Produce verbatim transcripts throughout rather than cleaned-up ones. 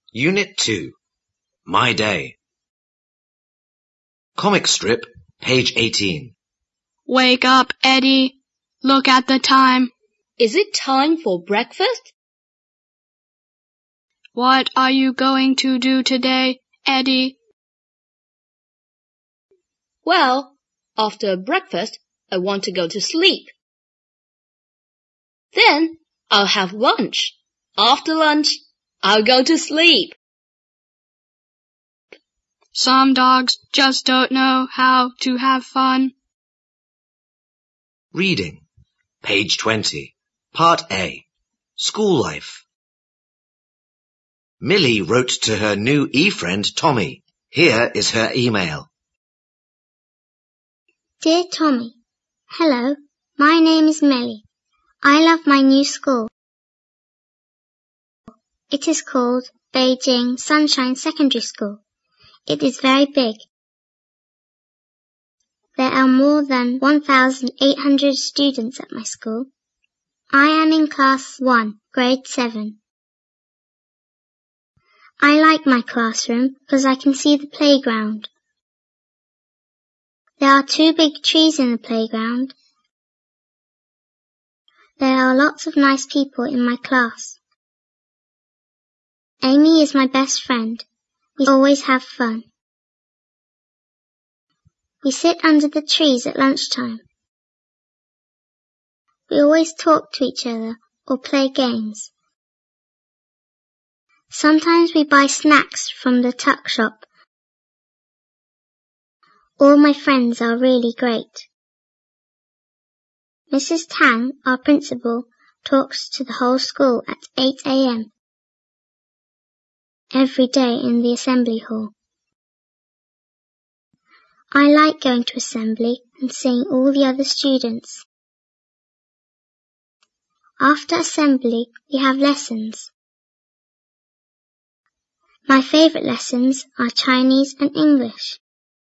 Unit two. My Day. Comic strip, page eighteen. Wake up, Eddie. Look at the time. Is it time for breakfast? What are you going to do today, Eddie? Well, after breakfast, I want to go to sleep. Then I'll have lunch. After lunch, I'll go to sleep. Some dogs just don't know how to have fun. Reading, page twenty, part A, School Life. Millie wrote to her new e-friend Tommy. Here is her email. Dear Tommy, hello, my name is Millie. I love my new school. It is called Beijing Sunshine Secondary School. It is very big. There are more than one thousand eight hundred students at my school. I am in class one, grade seven. I like my classroom because I can see the playground. There are two big trees in the playground. There are lots of nice people in my class. Amy is my best friend. We always have fun. We sit under the trees at lunchtime. We always talk to each other or play games. Sometimes we buy snacks from the tuck shop. All my friends are really great. Missus Tang, our principal, talks to the whole school at eight a m every day in the assembly hall. I like going to assembly and seeing all the other students. After assembly, we have lessons. My favourite lessons are Chinese and English.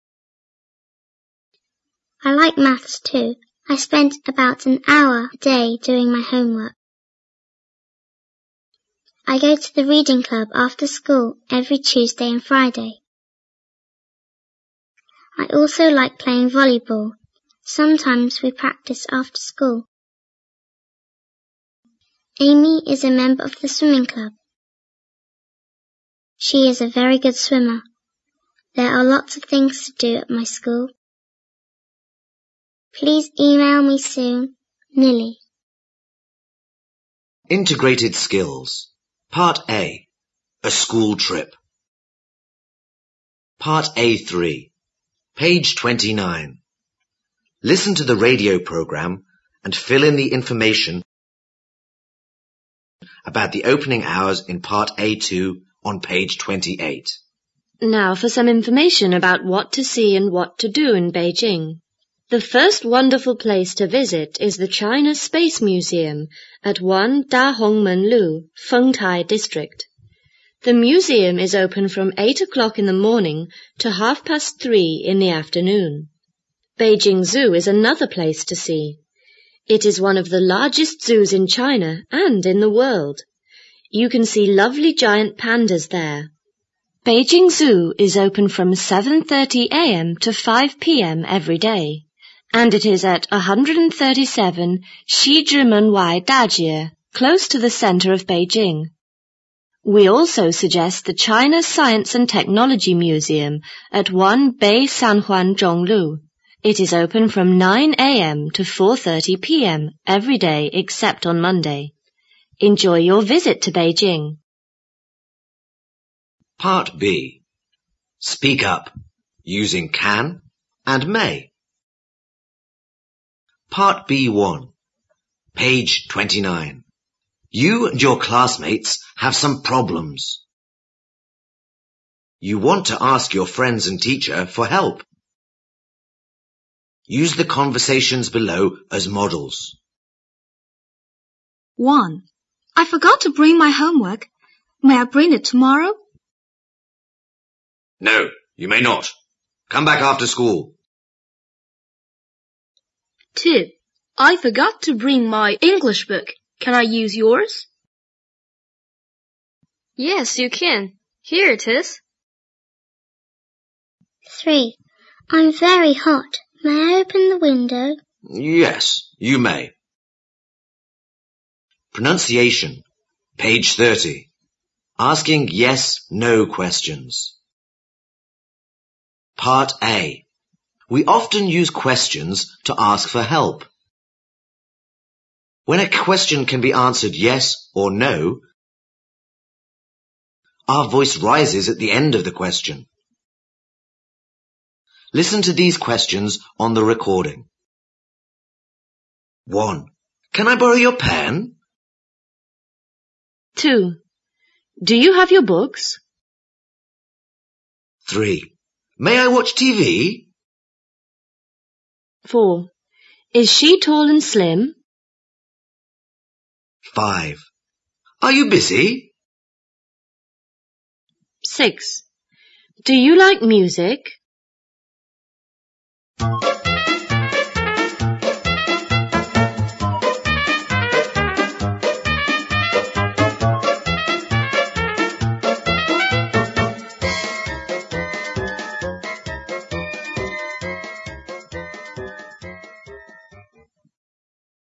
I like maths too. I spend about an hour a day doing my homework. I go to the reading club after school every Tuesday and Friday. I also like playing volleyball. Sometimes we practice after school. Amy is a member of the swimming club. She is a very good swimmer. There are lots of things to do at my school. Please email me soon, Millie. Integrated Skills. Part A, A School Trip. Part A three, page twenty-nine. Listen to the radio program and fill in the information about the opening hours in Part A two on page twenty-eight. Now for some information about what to see and what to do in Beijing. The first wonderful place to visit is the China Space Museum at one Dahongmen Lu, Fengtai District. The museum is open from eight o'clock in the morning to half past three in the afternoon. Beijing Zoo is another place to see. It is one of the largest zoos in China and in the world. You can see lovely giant pandas there. Beijing Zoo is open from seven thirty a m to five p m every day, and it is at one thirty-seven Shizhimenwai Dajie, close to the center of Beijing. We also suggest the China Science and Technology Museum at one Bei Sanhuan Zhonglu. It is open from nine a m to four thirty p m every day except on Monday. Enjoy your visit to Beijing. Part B, Speak Up, using can and may. Part B one, page twenty-nine. You and your classmates have some problems. You want to ask your friends and teacher for help. Use the conversations below as models. one. I forgot to bring my homework. May I bring it tomorrow? No, you may not. Come back after school. two. I forgot to bring my English book. Can I use yours? Yes, you can. Here it is. Three. I'm very hot. May I open the window? Yes, you may. Pronunciation. Page thirty. Asking yes-no questions. Part A. We often use questions to ask for help. When a question can be answered yes or no, our voice rises at the end of the question. Listen to these questions on the recording. One. Can I borrow your pen? Two. Do you have your books? Three. May I watch T V? Four. Is she tall and slim? Five. Are you busy? Six. Do you like music?